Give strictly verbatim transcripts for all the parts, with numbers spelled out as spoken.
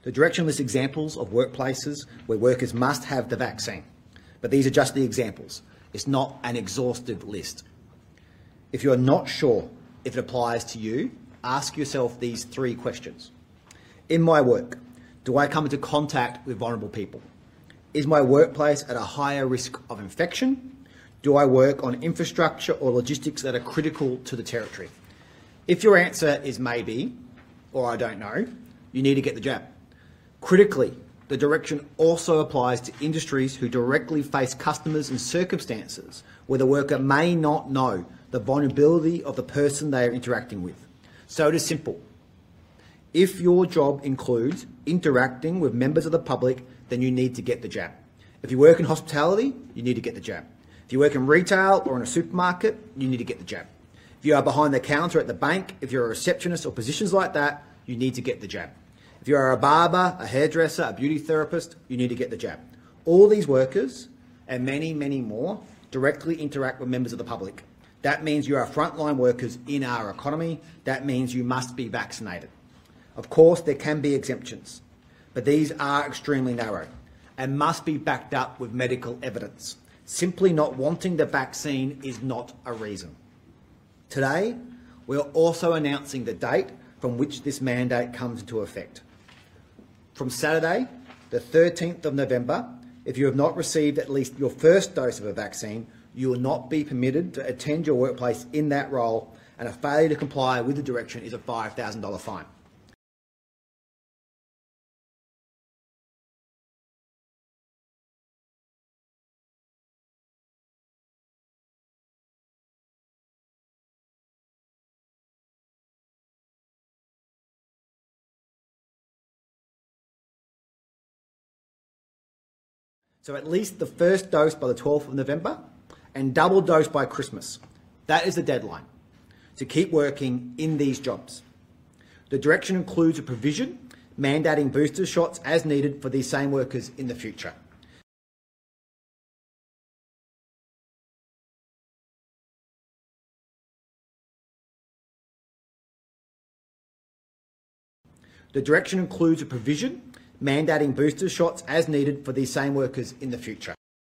The direction lists examples of workplaces where workers must have the vaccine, but these are just the examples. It's not an exhaustive list. If you're not sure if it applies to you, ask yourself these three questions. In my work, do I come into contact with vulnerable people? Is my workplace at a higher risk of infection? Do I work on infrastructure or logistics that are critical to the territory? If your answer is maybe, or I don't know, you need to get the jab. Critically, the direction also applies to industries who directly face customers and circumstances where the worker may not know the vulnerability of the person they are interacting with. So it is simple. If your job includes interacting with members of the public, then you need to get the jab. If you work in hospitality, you need to get the jab. If you work in retail or in a supermarket, you need to get the jab. If you are behind the counter at the bank, if you're a receptionist or positions like that, you need to get the jab. If you are a barber, a hairdresser, a beauty therapist, you need to get the jab. All these workers, and many, many more, directly interact with members of the public. That means you are frontline workers in our economy. That means you must be vaccinated. Of course, there can be exemptions, but these are extremely narrow and must be backed up with medical evidence. Simply not wanting the vaccine is not a reason. Today, we are also announcing the date from which this mandate comes into effect. From Saturday, the thirteenth of November, if you have not received at least your first dose of a vaccine, you will not be permitted to attend your workplace in that role, and a failure to comply with the direction is a five thousand dollars fine. So at least the first dose by the twelfth of November and double dose by Christmas. That is the deadline to keep working in these jobs. The direction includes a provision mandating booster shots as needed for these same workers in the future. The direction includes a provision mandating booster shots as needed for these same workers in the future.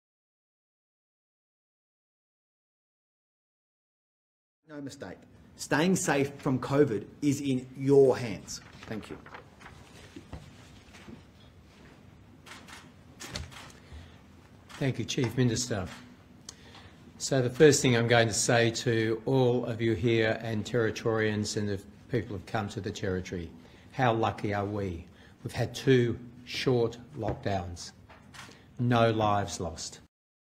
No mistake. Staying safe from COVID is in your hands. Thank you. Thank you, Chief Minister. So the first thing I'm going to say to all of you here and Territorians and the people who've come to the Territory, how lucky are we? We've had two short lockdowns, no lives lost.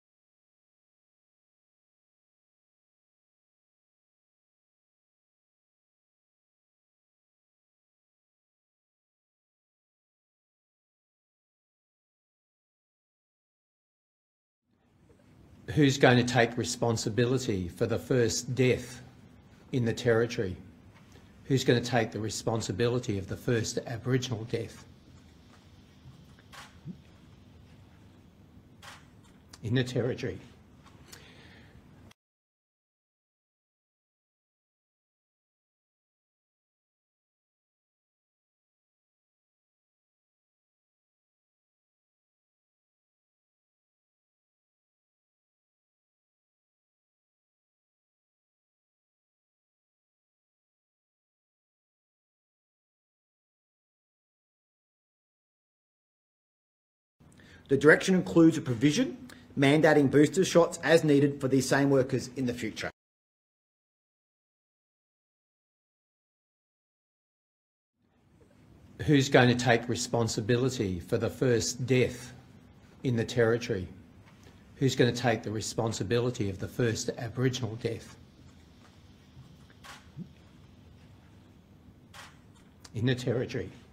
Who's going to take responsibility for the first death in the Territory? Who's going to take the responsibility of the first Aboriginal death in the Territory? The direction includes a provision mandating booster shots as needed for these same workers in the future. Who's going to take responsibility for the first death in the Territory? Who's going to take the responsibility of the first Aboriginal death in the Territory?